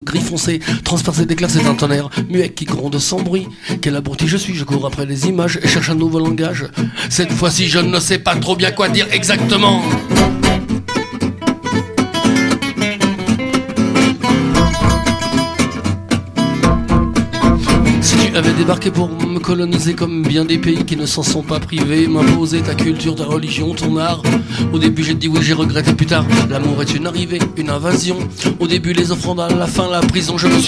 gris foncé, transpercé d'éclairs, c'est un tonnerre muet qui gronde sans bruit. Quel abruti je suis, je cours après les images et cherche un nouveau langage. Cette fois-ci, je ne sais pas trop bien quoi dire exactement. Avait débarqué pour me coloniser comme bien des pays qui ne s'en sont pas privés, m'imposer ta culture, ta religion, ton art. Au début j'ai dit oui, j'ai regretté plus tard. L'amour est une arrivée, une invasion. Au début les offrandes, à la fin la prison. Je me suis